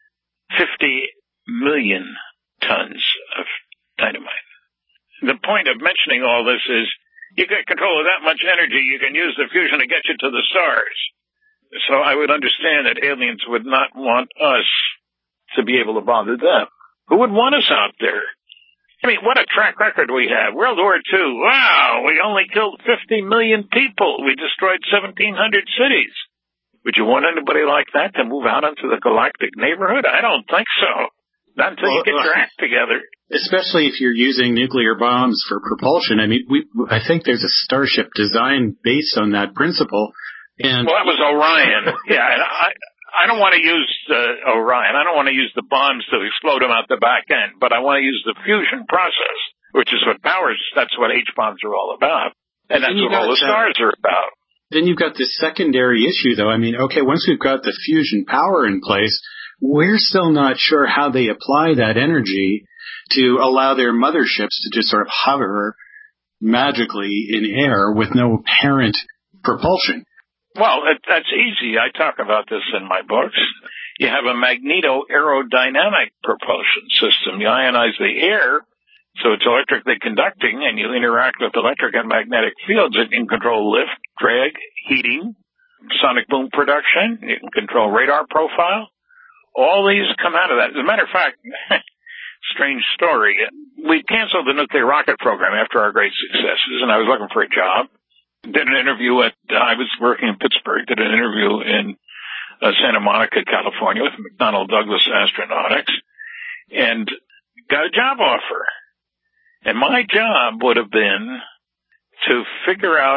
fifty million tons of dynamite. The point of mentioning all this is you get control of that much energy, you can use the fusion to get you to the stars. So I would understand that aliens would not want us to be able to bother them. Who would want us out there? I mean, what a track record we have. World War Two, wow, we only killed fifty million people. We destroyed seventeen hundred cities. Would you want anybody like that to move out into the galactic neighborhood? I don't think so. Not until you get your act together. Especially if you're using nuclear bombs for propulsion. I mean, we, I think there's a Starship design based on that principle. And well, that was Orion. Yeah, and I, I don't want to use uh, Orion. I don't want to use the bombs to explode them out the back end, but I want to use the fusion process, which is what powers, that's what H-bombs are all about. And that's what all the stars are about. Then you've got this secondary issue, though. I mean, okay, once we've got the fusion power in place, we're still not sure how they apply that energy to allow their motherships to just sort of hover magically in air with no apparent propulsion. Well, it, that's easy. I talk about this in my books. You have a magneto-aerodynamic propulsion system. You ionize the air, so it's electrically conducting, and you interact with electric and magnetic fields. It can control lift, drag, heating, sonic boom production. You can control radar profile. All these come out of that. As a matter of fact, strange story, we canceled the nuclear rocket program after our great successes, and I was looking for a job. Did an interview at, uh, I was working in Pittsburgh, did an interview in uh, Santa Monica, California with McDonnell Douglas Astronautics, and got a job offer. And my job would have been to figure out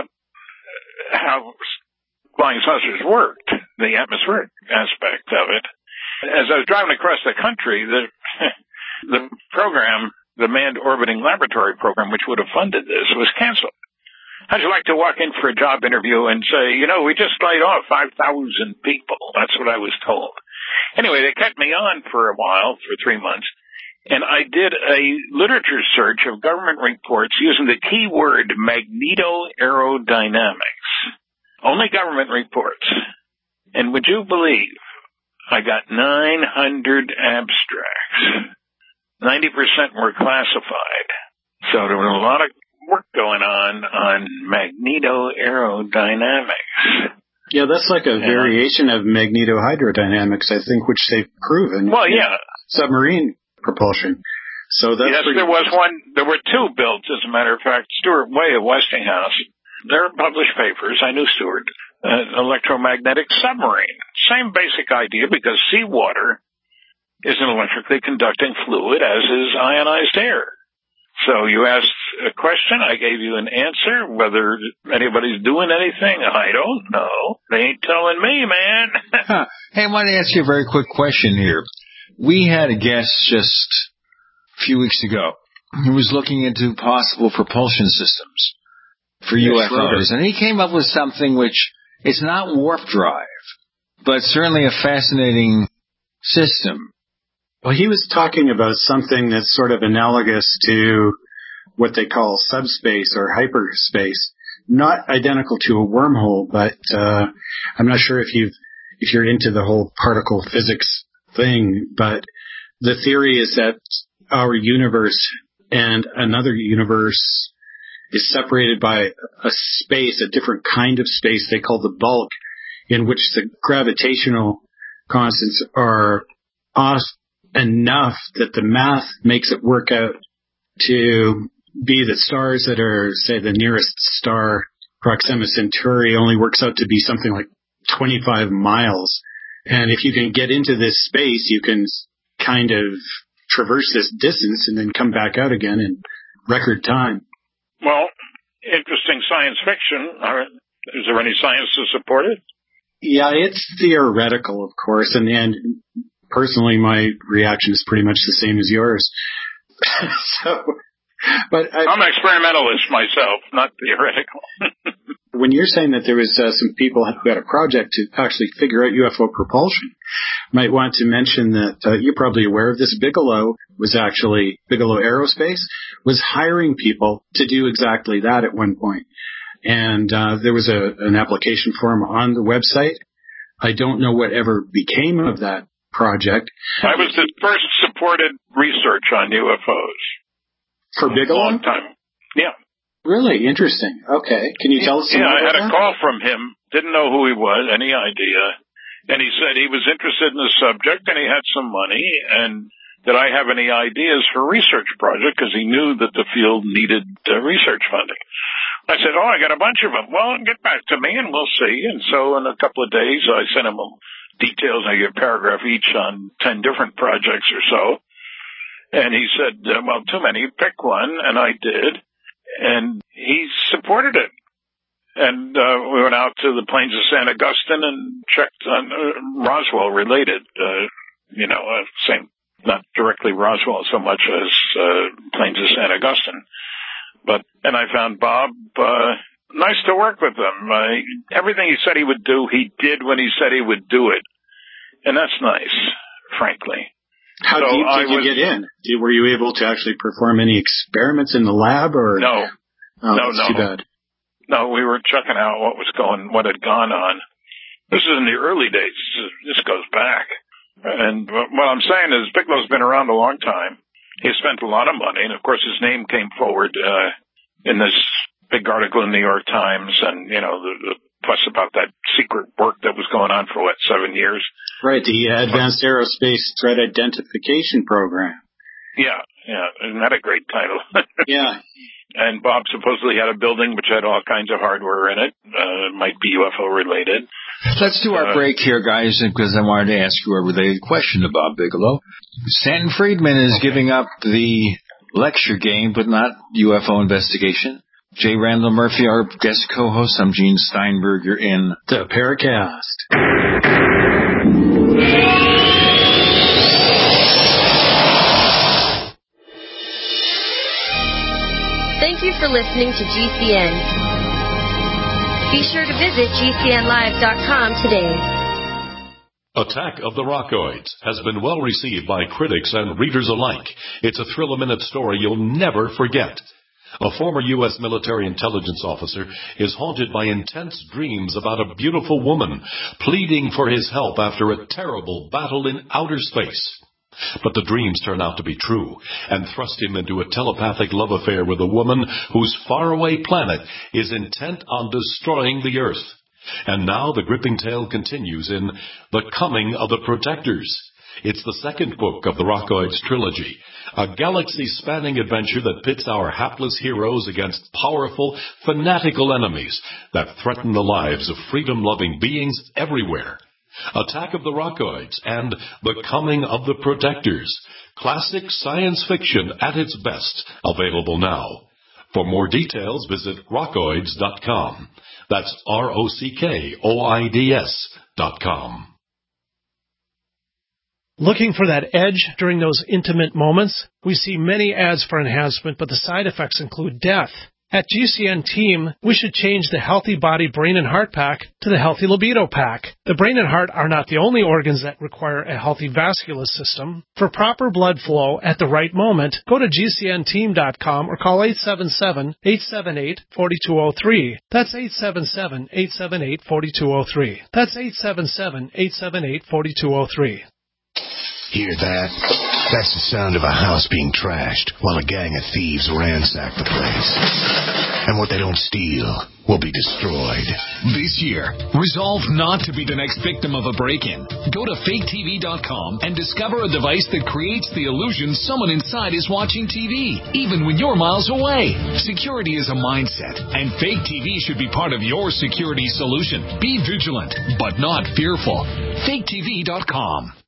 how flying saucers worked, the atmospheric aspect of it. As I was driving across the country, the the program, the Manned Orbiting Laboratory program, which would have funded this, was canceled. How'd you like to walk in for a job interview and say, you know, we just laid off five thousand people? That's what I was told. Anyway, they kept me on for a while, for three months, and I did a literature search of government reports using the keyword magnetoaerodynamics. Only government reports. And would you believe I got nine hundred abstracts. ninety percent were classified. So there was a lot of work going on on magnetoaerodynamics. Yeah, that's like a yeah. variation of magnetohydrodynamics, I think, which they've proven. Well, yeah. Submarine propulsion. So that's yes, there was one. There were two built, as a matter of fact. Stuart Way of Westinghouse. They're published papers. I knew Stuart. An electromagnetic submarine. Same basic idea, because seawater is an electrically conducting fluid, as is ionized air. So you asked a question, I gave you an answer. Whether anybody's doing anything, I don't know. They ain't telling me, man. huh. Hey, I want to ask you a very quick question here. We had a guest just a few weeks ago who was looking into possible propulsion systems for U F Os, and he came up with something which is not warp drive, but certainly a fascinating system. Well, he was talking about something that's sort of analogous to what they call subspace or hyperspace. Not identical to a wormhole, but uh, I'm not sure if you've if you're into the whole particle physics thing, but the theory is that our universe and another universe is separated by a space, a different kind of space they call the bulk, in which the gravitational constants are enough that the math makes it work out to be the stars that are, say, the nearest star, Proxima Centauri, only works out to be something like twenty-five miles. And if you can get into this space, you can kind of traverse this distance and then come back out again in record time. Well, interesting science fiction. Is there any science to support it? Yeah, it's theoretical, of course, and, and personally, my reaction is pretty much the same as yours. so, but I, I'm an experimentalist myself, not theoretical. When you're saying that there was uh, some people who had a project to actually figure out U F O propulsion, might want to mention that uh, you're probably aware of this. Bigelow was actually, Bigelow Aerospace was hiring people to do exactly that at one point. and uh, there was a, an application form on the website. I don't know whatever became of that project. I was the first supported research on U F Os. For Bigelow? A long time. Yeah. Really? Interesting. Okay. Can you tell us some Yeah, more I had about a call from him. Didn't know who he was, any idea. And he said he was interested in the subject and he had some money and did I have any ideas for a research project because he knew that the field needed uh, research funding. I said, oh, I got a bunch of them. Well, get back to me and we'll see. And so in a couple of days, I sent him details. I gave a paragraph each on ten different projects or so. And he said, uh, well, too many. Pick one. And I did. And he supported it. And uh, we went out to the plains of Saint Augustine and checked on uh, Roswell related, uh, you know, uh, same. Not directly Roswell so much as uh, Plains of Saint Augustine. But, and I found Bob uh, nice to work with him. Uh, everything he said he would do, he did when he said he would do it. And that's nice, frankly. How so deep did I you was, get in? Did, were you able to actually perform any experiments in the lab? Or No. Oh, no, that's no. too bad. No, we were checking out what was going, what had gone on. This is in the early days. This goes back. And what I'm saying is Bigelow's been around a long time. He spent a lot of money, and of course his name came forward uh, in this big article in the New York Times, and you know the, the fuss about that secret work that was going on for what seven years. Right, the Advanced Aerospace Threat Identification Program. Yeah, yeah, isn't that a great title? Yeah. And Bob supposedly had a building which had all kinds of hardware in it. Uh, it might be U F O related. Let's do our uh, break here, guys, because I wanted to ask you a related question to Bob Bigelow. Stanton Friedman is okay. giving up the lecture game, but not U F O investigation. J. Randall Murphy, our guest co-host. I'm Gene Steinberg. You're in the Paracast. Thank you for listening to G C N. Be sure to visit G C N live dot com today. Attack of the Rockoids has been well received by critics and readers alike. It's a thrill-a-minute story you'll never forget. A former U S military intelligence officer is haunted by intense dreams about a beautiful woman pleading for his help after a terrible battle in outer space. But the dreams turn out to be true and thrust him into a telepathic love affair with a woman whose faraway planet is intent on destroying the Earth. And now the gripping tale continues in The Coming of the Protectors. It's the second book of the Rockoids trilogy, a galaxy-spanning adventure that pits our hapless heroes against powerful, fanatical enemies that threaten the lives of freedom-loving beings everywhere. Attack of the Rockoids and The Coming of the Protectors. Classic science fiction at its best. Available now. For more details, visit rockoids dot com. That's R O C K O I D S dot com. Looking for that edge during those intimate moments? We see many ads for enhancement, but the side effects include death. At G C N Team, we should change the Healthy Body Brain and Heart Pack to the Healthy Libido Pack. The brain and heart are not the only organs that require a healthy vascular system. For proper blood flow at the right moment, go to G C N team dot com or call eight seven seven, eight seven eight, four two zero three. That's eight seven seven, eight seven eight, four two zero three. That's eight seven seven, eight seven eight, four two zero three. Hear that? That's the sound of a house being trashed while a gang of thieves ransack the place. And what they don't steal will be destroyed. This year, resolve not to be the next victim of a break-in. Go to fake T V dot com and discover a device that creates the illusion someone inside is watching T V, even when you're miles away. Security is a mindset, and Fake T V should be part of your security solution. Be vigilant, but not fearful. fake T V dot com.